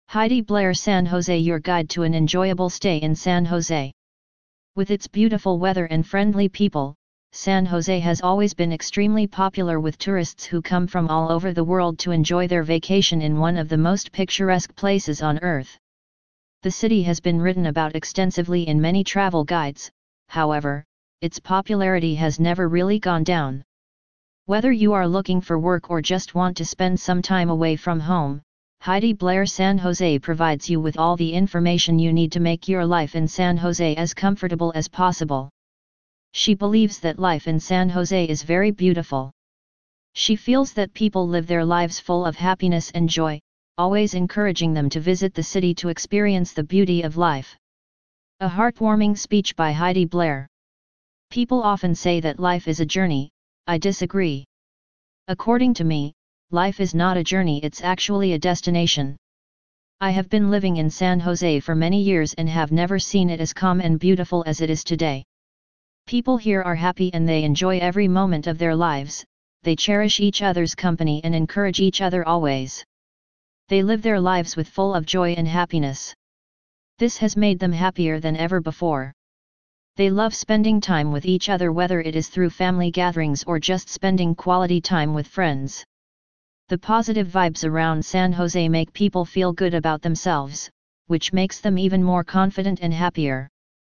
Heidi Blair San Jose, your guide to an enjoyable stay in San Jose. With its beautiful weather and friendly people, San Jose has always been extremely popular with tourists who come from all over the world to enjoy their vacation in one of the most picturesque places on earth. The city has been written about extensively in many travel guides, however, its popularity has never really gone down. Whether you are looking for work or just want to spend some time away from home, Heidi Blair San Jose provides you with all the information you need to make your life in San Jose as comfortable as possible. She believes that life in San Jose is very beautiful. She feels that people live their lives full of happiness and joy, always encouraging them to visit the city to experience the beauty of life. A heartwarming speech by Heidi Blair. People often say that life is a journey. I disagree. According to me, life is not a journey, it's actually a destination. I have been living in San Jose for many years and have never seen it as calm and beautiful as it is today. People here are happy and they enjoy every moment of their lives, they cherish each other's company and encourage each other always. They live their lives with full of joy and happiness. This has made them happier than ever before. They love spending time with each other, whether it is through family gatherings or just spending quality time with friends. The positive vibes around San Jose make people feel good about themselves, which makes them even more confident and happier.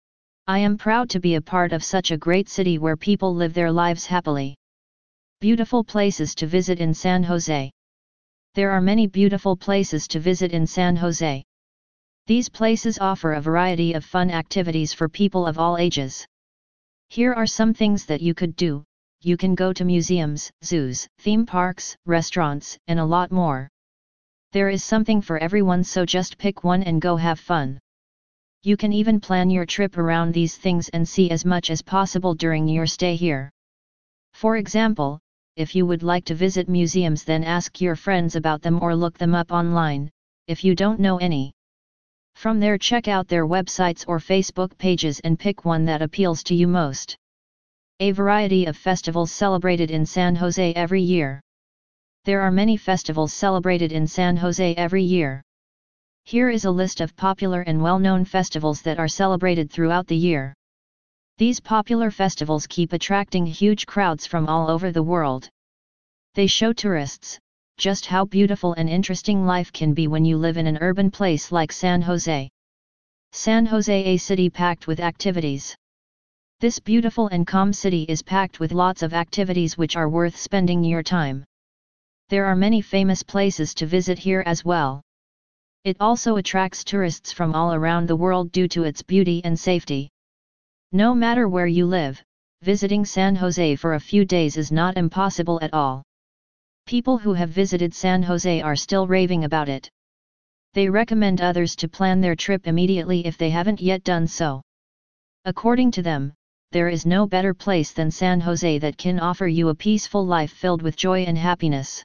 I am proud to be a part of such a great city where people live their lives happily. Beautiful places to visit in San Jose. There are many beautiful places to visit in San Jose. These places offer a variety of fun activities for people of all ages. Here are some things that you could do. You can go to museums, zoos, theme parks, restaurants, and a lot more. There is something for everyone, so just pick one and go have fun. You can even plan your trip around these things and see as much as possible during your stay here. For example, if you would like to visit museums, then ask your friends about them or look them up online, if you don't know any. From there, check out their websites or Facebook pages and pick one that appeals to you most. A variety of festivals celebrated in San Jose every year. There are many festivals celebrated in San Jose every year. Here is a list of popular and well-known festivals that are celebrated throughout the year. These popular festivals keep attracting huge crowds from all over the world. They show tourists just how beautiful and interesting life can be when you live in an urban place like San Jose. San Jose, a city packed with activities. This beautiful and calm city is packed with lots of activities which are worth spending your time. There are many famous places to visit here as well. It also attracts tourists from all around the world due to its beauty and safety. No matter where you live, visiting San Jose for a few days is not impossible at all. People who have visited San Jose are still raving about it. They recommend others to plan their trip immediately if they haven't yet done so. According to them, there is no better place than San Jose that can offer you a peaceful life filled with joy and happiness.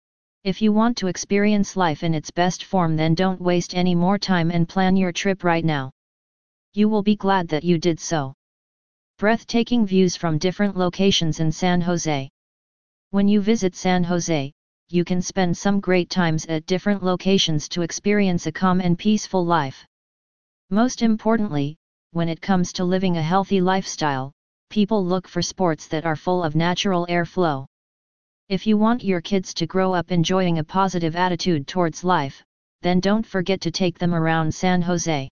If you want to experience life in its best form, then don't waste any more time and plan your trip right now. You will be glad that you did so. Breathtaking views from different locations in San Jose. When you visit San Jose, you can spend some great times at different locations to experience a calm and peaceful life. Most importantly, when it comes to living a healthy lifestyle, people look for sports that are full of natural airflow. If you want your kids to grow up enjoying a positive attitude towards life, then don't forget to take them around San Jose.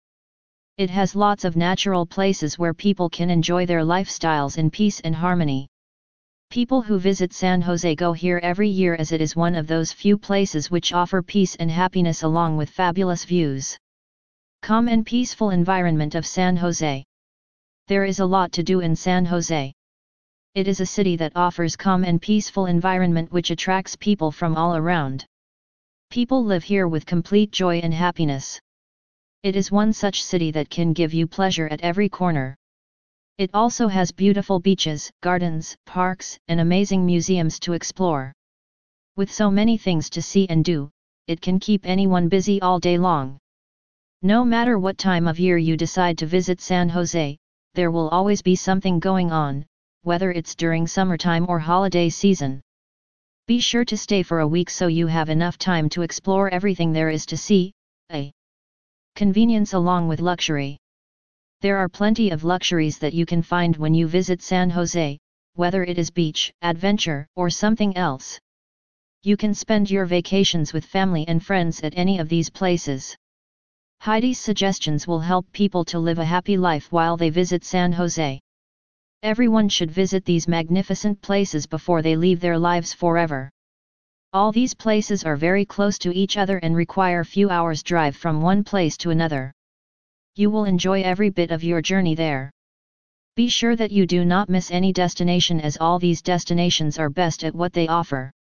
It has lots of natural places where people can enjoy their lifestyles in peace and harmony. People who visit San Jose go here every year as it is one of those few places which offer peace and happiness along with fabulous views. Calm and peaceful environment of San Jose. There is a lot to do in San Jose. It is a city that offers calm and peaceful environment which attracts people from all around. People live here with complete joy and happiness. It is one such city that can give you pleasure at every corner. It also has beautiful beaches, gardens, parks, and amazing museums to explore. With so many things to see and do, it can keep anyone busy all day long. No matter what time of year you decide to visit San Jose, there will always be something going on, whether it's during summertime or holiday season. Be sure to stay for a week so you have enough time to explore everything there is to see. Convenience along with luxury. There are plenty of luxuries that you can find when you visit San Jose, whether it is beach, adventure, or something else. You can spend your vacations with family and friends at any of these places. Heidi's suggestions will help people to live a happy life while they visit San Jose. Everyone should visit these magnificent places before they leave their lives forever. All these places are very close to each other and require few hours drive from one place to another. You will enjoy every bit of your journey there. Be sure that you do not miss any destination, as all these destinations are best at what they offer.